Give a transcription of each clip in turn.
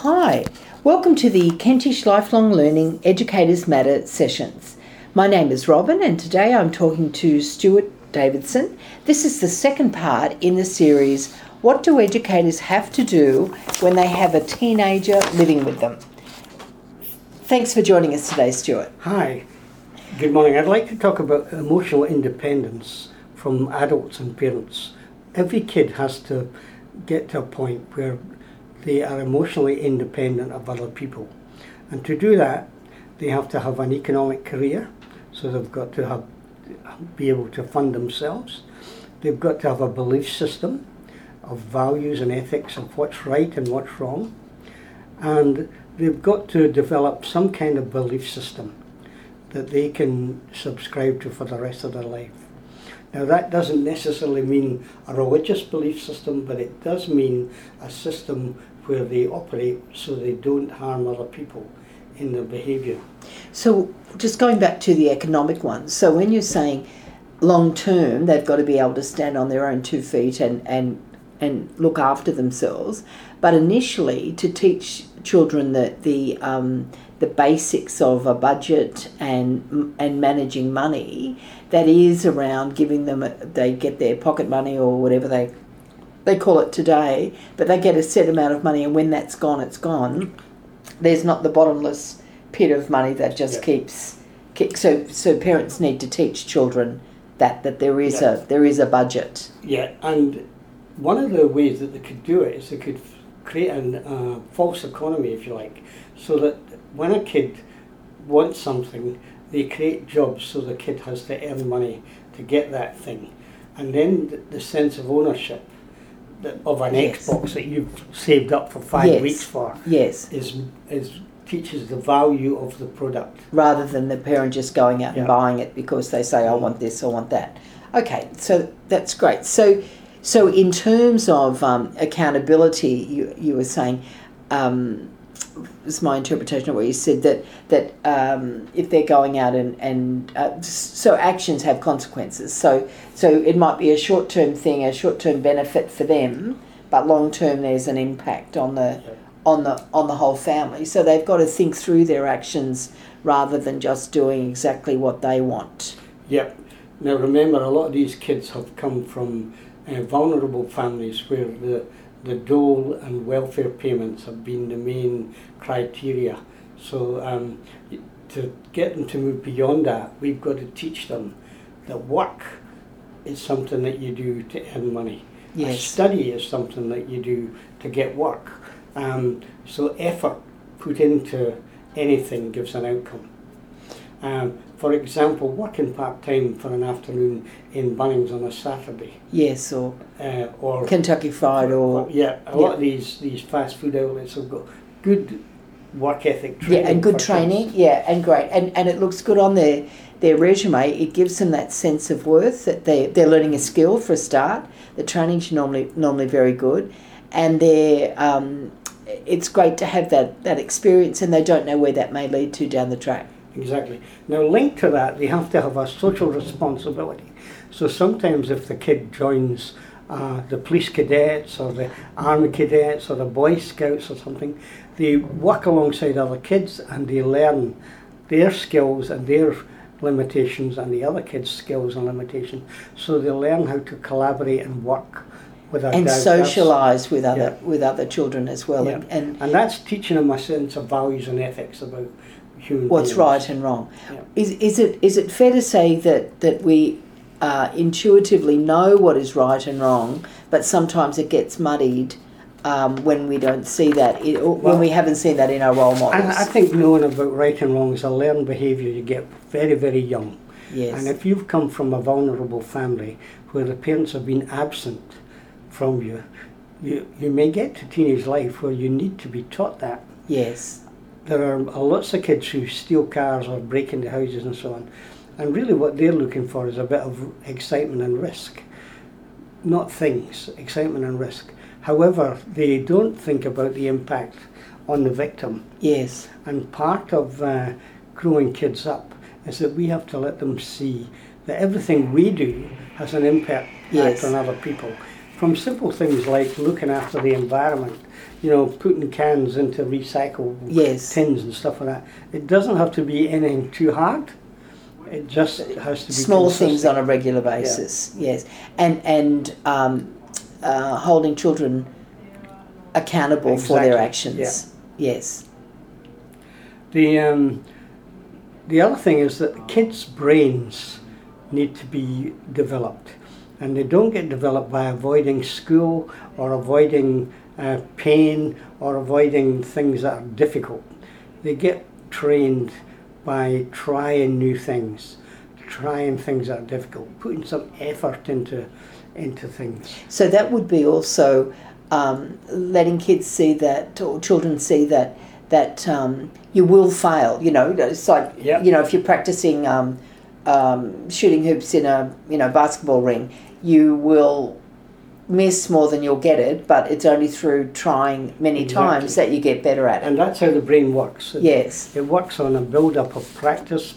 Hi, welcome to the Kentish Lifelong Learning Educators Matter sessions. My name is Robin and today I'm talking to Stuart Davidson. This is the second part in the series, What do educators have to do when they have a teenager living with them? Thanks for joining us today, Stuart. Hi, good morning. I'd like to talk about emotional independence from adults and parents. Every kid has to get to a point where they are emotionally independent of other people. And to do that, they have to have an economic career, so they've got to be able to fund themselves. They've got to have a belief system of values and ethics of what's right and what's wrong. And they've got to develop some kind of belief system that they can subscribe to for the rest of their life. Now that doesn't necessarily mean a religious belief system, but it does mean a system where they operate so they don't harm other people in their behaviour. So just going back to the economic one, so when you're saying long term they've got to be able to stand on their own 2 feet and look after themselves, but initially to teach children the basics of a budget and managing money, that is around giving them, they get their pocket money or whatever they call it today, but they get a set amount of money, and when that's gone, it's gone. There's not the bottomless pit of money that just keeps. So parents need to teach children that there is a budget. Yeah, and one of the ways that they could do it is they could create a false economy, if you like, so that when a kid wants something, they create jobs so the kid has to earn money to get that thing, and then the sense of ownership of an Xbox that you've saved up for 5 weeks for is teaches the value of the product. Rather than the parent just going out and buying it because they say, I want this, I want that. Okay, so that's great. So in terms of accountability, you were saying, was my interpretation of what you said, that if they're going out and so actions have consequences. So it might be a short-term thing, a short-term benefit for them, but long-term there's an impact on the whole family. So they've got to think through their actions rather than just doing exactly what they want. Yep. Now remember, a lot of these kids have come from vulnerable families where the dole and welfare payments have been the main criteria. So to get them to move beyond that, we've got to teach them that work is something that you do to earn money. Yes. Study is something that you do to get work. So effort put into anything gives an outcome. For example, working part-time for an afternoon in Bunnings on a Saturday. Yes, or Kentucky Fried a lot of these fast food outlets have got good work ethic training. Yeah, and good training, kids. And great. And it looks good on their resume. It gives them that sense of worth, that they're learning a skill for a start. The training's normally very good. And it's great to have that experience, and they don't know where that may lead to down the track. Exactly. Now linked to that, they have to have a social responsibility. So sometimes if the kid joins the police cadets or the army cadets or the Boy Scouts or something, they work alongside other kids and they learn their skills and their limitations and the other kids' skills and limitations. So they learn how to collaborate and work with others. And socialise with other children as well. Yeah. And that's teaching them a sense of values and ethics about what's right and wrong. Yeah. Is it fair to say that we intuitively know what is right and wrong, but sometimes it gets muddied when we don't see that, when we haven't seen that in our role models? I think knowing about right and wrong is a learned behaviour you get very, very young. Yes. And if you've come from a vulnerable family where the parents have been absent from you, you may get to teenage life where you need to be taught that. Yes. There are lots of kids who steal cars or break into houses and so on. And really what they're looking for is a bit of excitement and risk. Not things, excitement and risk. However, they don't think about the impact on the victim. Yes. And part of growing kids up is that we have to let them see that everything we do has an impact on other people. from simple things like looking after the environment, you know, putting cans into recyclable Yes. tins and stuff like that. It doesn't have to be anything too hard. It just has to be Small consistent. things on a regular basis. Yes, and holding children accountable for their actions. Yeah. Yes. The other thing is that kids' brains need to be developed, and they don't get developed by avoiding school or avoiding pain or avoiding things that are difficult. They get trained by trying new things, trying things that are difficult, putting some effort into things. So that would be also letting kids see that, or children see that you will fail. You know, it's like you know, if you're practicing shooting hoops in a basketball ring, you will miss more than you'll get it, but it's only through trying many times that you get better at it. And that's how the brain works. Yes. It works on a build-up of practice.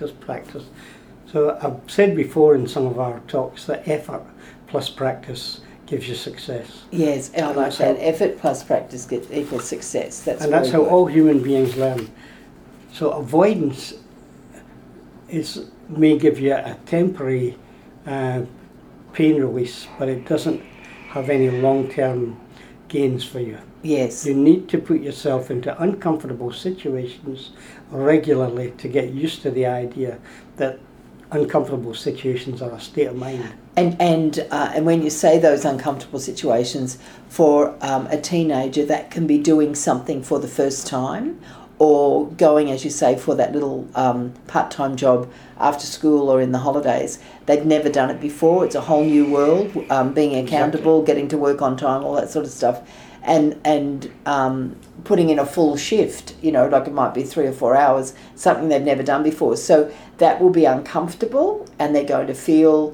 So I've said before in some of our talks that effort plus practice gives you success. Yes, I like that. Effort plus practice equals success. That's how all human beings learn. So avoidance may give you a temporary pain release, but it doesn't have any long-term gains for you. Yes. You need to put yourself into uncomfortable situations regularly to get used to the idea that uncomfortable situations are a state of mind. And when you say those uncomfortable situations, for a teenager, that can be doing something for the first time, or going, as you say, for that little part-time job after school or in the holidays. They've never done it before. It's a whole new world, being accountable, getting to work on time, all that sort of stuff, and putting in a full shift, you know, like it might be 3 or 4 hours, something they've never done before. So that will be uncomfortable, and they're going to feel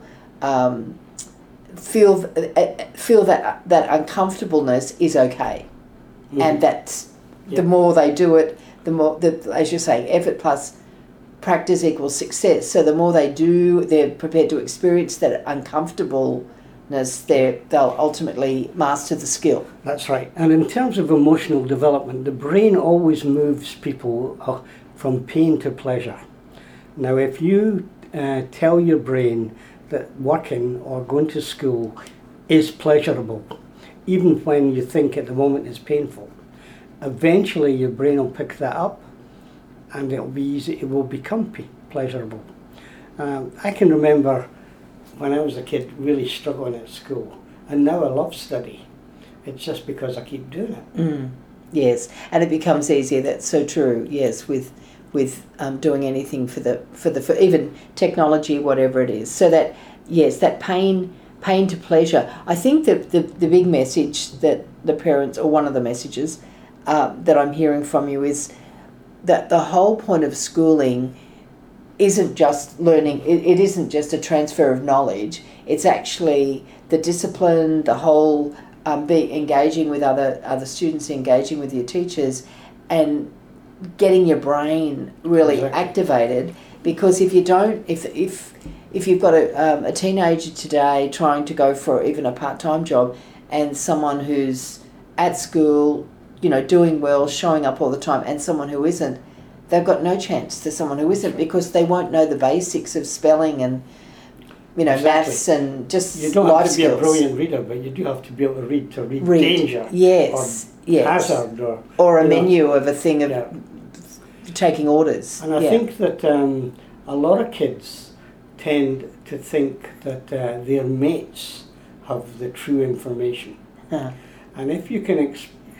that uncomfortableness is okay. Mm-hmm. And that's the more they do it, the more, as you say, effort plus practice equals success. So the more they do, they're prepared to experience that uncomfortableness, they'll ultimately master the skill. That's right. And in terms of emotional development, the brain always moves people from pain to pleasure. Now, if you tell your brain that working or going to school is pleasurable, even when you think at the moment it's painful, eventually your brain will pick that up, and it'll be easy. It will become pleasurable. I can remember when I was a kid really struggling at school, and now I love study. It's just because I keep doing it. Yes, and it becomes easier. That's so true. Yes, with doing anything for even technology, whatever it is. So that that pain to pleasure. I think that the big message that the parents, or one of the messages that I'm hearing from you, is that the whole point of schooling isn't just learning. It isn't just a transfer of knowledge. It's actually the discipline, the whole engaging with other students, engaging with your teachers, and getting your brain really activated. Because if you don't, if you've got a teenager today trying to go for even a part-time job, and someone who's at school, you know, doing well, showing up all the time, and someone who isn't, they've got no chance to someone who isn't, because they won't know the basics of spelling and, you know, maths and just life skills. You don't have to be a brilliant reader, but you do have to be able to read danger. Yes. Or hazard. Or a menu of a thing of taking orders. And I think that a lot of kids tend to think that their mates have the true information. And if you can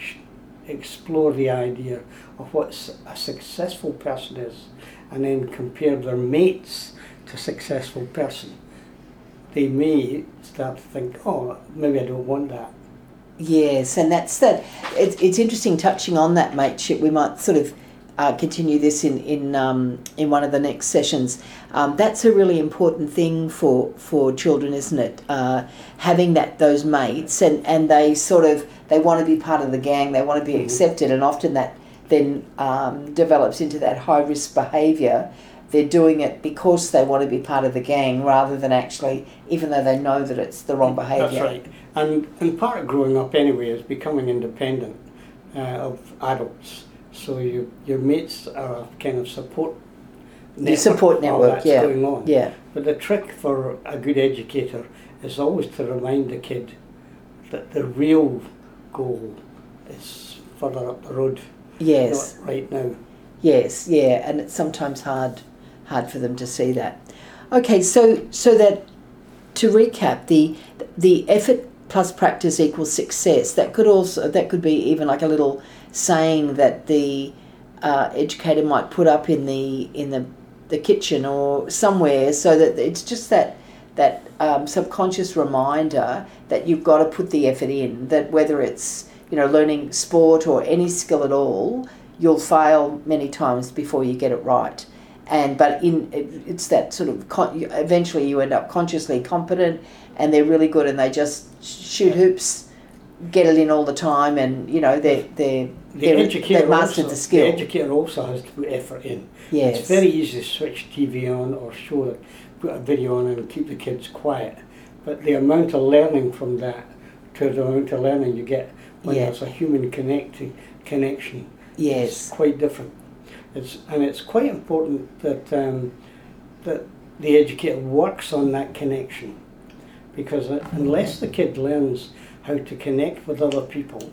explore the idea of what a successful person is, and then compare their mates to a successful person, they may start to think, oh, maybe I don't want that. Yes, and that's that. It's interesting touching on that mateship. We might sort of continue this in one of the next sessions. That's a really important thing for children, isn't it? Having those mates, and they want to be part of the gang. They want to be accepted, and often that then develops into that high risk behaviour, they're doing it because they want to be part of the gang rather than actually, even though they know that it's the wrong behaviour. That's right. And part of growing up anyway is becoming independent of adults. So your mates are a kind of support network. The support network, that's going on. Yeah. But the trick for a good educator is always to remind the kid that the real goal is further up the road. Yes. Not right now. Yes, yeah, and it's sometimes hard for them to see that. Okay, so that to recap, the effort plus practice equals success. That could be even like a little saying that the educator might put up in the kitchen or somewhere, so that it's just that subconscious reminder that you've got to put the effort in. That whether it's learning sport or any skill at all, you'll fail many times before you get it right. But it's that sort of eventually you end up consciously competent, and they're really good, and they just shoot hoops, get it in all the time, and they've mastered the skill. The educator also has to put effort in. Yes. It's very easy to switch TV on or put a video on and keep the kids quiet, but the amount of learning from that to the amount of learning you get when there's a human connection is quite different. It's quite important that that the educator works on that connection, because unless the kid learns how to connect with other people,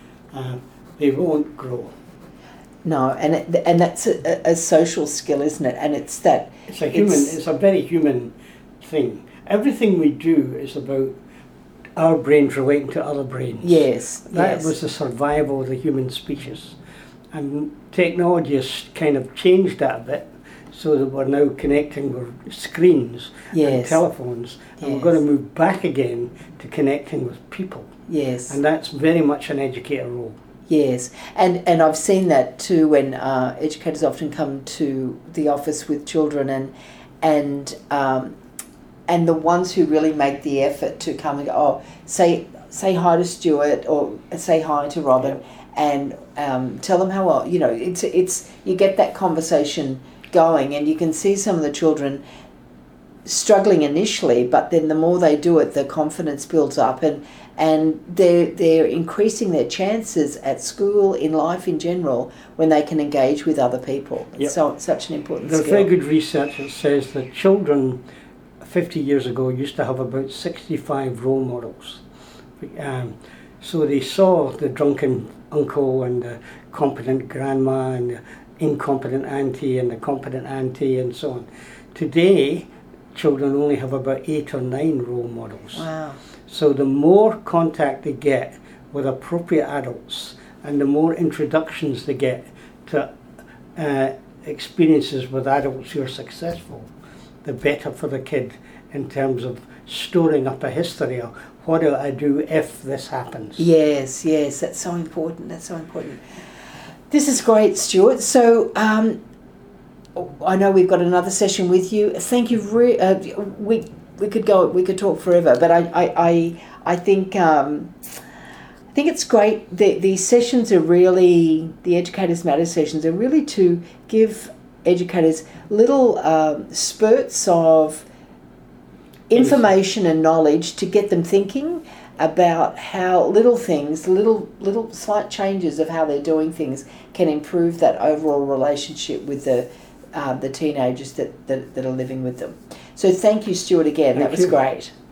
they won't grow. No, and that's a social skill, isn't it? And it's that it's a very human thing. Everything we do is about our brains relating to other brains. Yes, that was the survival of the human species. And technology has kind of changed that a bit, so that we're now connecting with screens and telephones, and we're going to move back again to connecting with people. Yes. And that's very much an educator role. Yes, and I've seen that too when educators often come to the office with children, and the ones who really make the effort to come and go, say hi to Stuart or say hi to Robin, and tell them how well, it's you get that conversation going, and you can see some of the children struggling initially, but then the more they do it, the confidence builds up, and they're increasing their chances at school, in life in general, when they can engage with other people. So it's such an important skill. There's very good research that says that children 50 years ago used to have about 65 role models. So they saw the drunken uncle and the competent grandma and the incompetent auntie and the competent auntie and so on. Today, children only have about 8 or 9 role models. Wow. So the more contact they get with appropriate adults, and the more introductions they get to experiences with adults who are successful, the better for the kid in terms of storing up a history of what do I do if this happens. Yes, that's so important. This is great, Stuart. So I know we've got another session with you. Thank you. We could talk forever, but I think it's great. These sessions are really, the Educators Matter sessions are really to give educators little spurts of information and knowledge to get them thinking about how little things, little slight changes of how they're doing things can improve that overall relationship with the teenagers that are living with them. So thank you, Stuart, again. That was great.